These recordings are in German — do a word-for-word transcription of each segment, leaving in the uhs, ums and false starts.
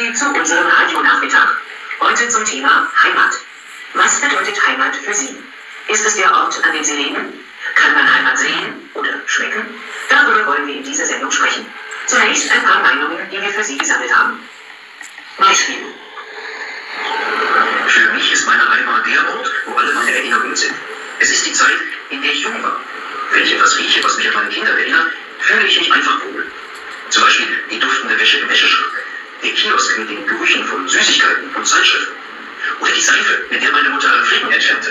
Sie zu unserem Radionachmittag. Heute zum Thema Heimat. Was bedeutet Heimat für Sie? Ist es der Ort, an dem Sie leben? Kann man Heimat sehen oder schmecken? Darüber wollen wir in dieser Sendung sprechen. Zunächst ein paar Meinungen, die wir für Sie gesammelt haben. Beispiel. Für mich ist meine Heimat der Ort, wo alle meine Erinnerungen sind. Es ist die Zeit, in der ich jung war. Wenn ich etwas rieche, was mich an meine Kinder erinnert, fühle ich mich einfach wohl. Zum Beispiel die duftende Wäsche im Wäscheschrank, der Kiosk mit den Gerüchen von Süßigkeiten und Zeitschriften oder die Seife, mit der meine Mutter Fliegen entfernte.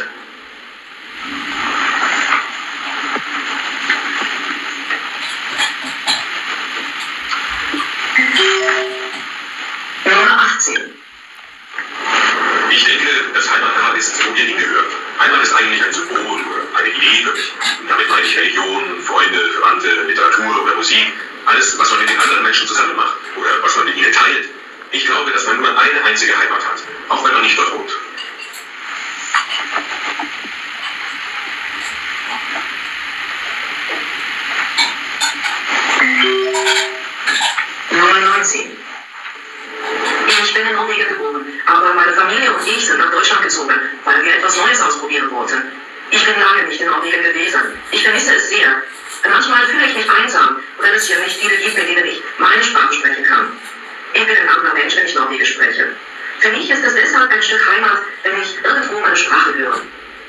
Nummer achtzehn. Ich denke, dass Heimat da ist, wo wir hingehören. Heimat ist eigentlich ein Symbol oder eine Idee. Und damit meine ich Religion, Freunde, Verwandte, Literatur oder Musik. Alles, was man mit den anderen Menschen zusammen macht oder was man mit ihnen teilt. Ich glaube, dass man nur eine einzige Heimat hat, auch wenn man nicht dort wohnt. Nummer neunzehn. Ich bin in Norwegen geboren, aber meine Familie und ich sind nach Deutschland gezogen, weil wir etwas Neues ausprobieren wollten. Ich bin lange nicht in Norwegen gewesen. Ich vermisse es sehr. Manchmal fühle ich mich einsam, weil es hier nicht viele gibt, mit denen ich meine Sprache sprechen kann. Ich bin ein anderer Mensch, wenn ich Norwegisch spreche. Für mich ist es deshalb ein Stück Heimat, wenn ich irgendwo meine Sprache höre.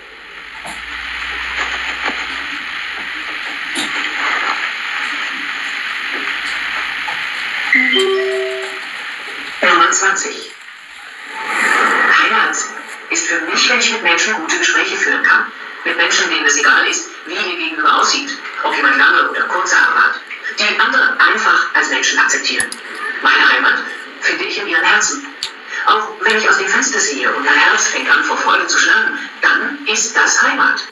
Nummer zwanzig. Heimat ist für mich, wenn ich mit Menschen gute Gespräche führen kann. Mit Menschen, denen es egal ist, wie ihr Gegenüber aussieht, ob jemand lange oder kurze Haare hat. Die andere einfach als Menschen akzeptieren. Meine Heimat finde ich in ihren Herzen. Auch wenn ich aus dem Fenster sehe und mein Herz fängt an vor Freude zu schlagen, dann ist das Heimat.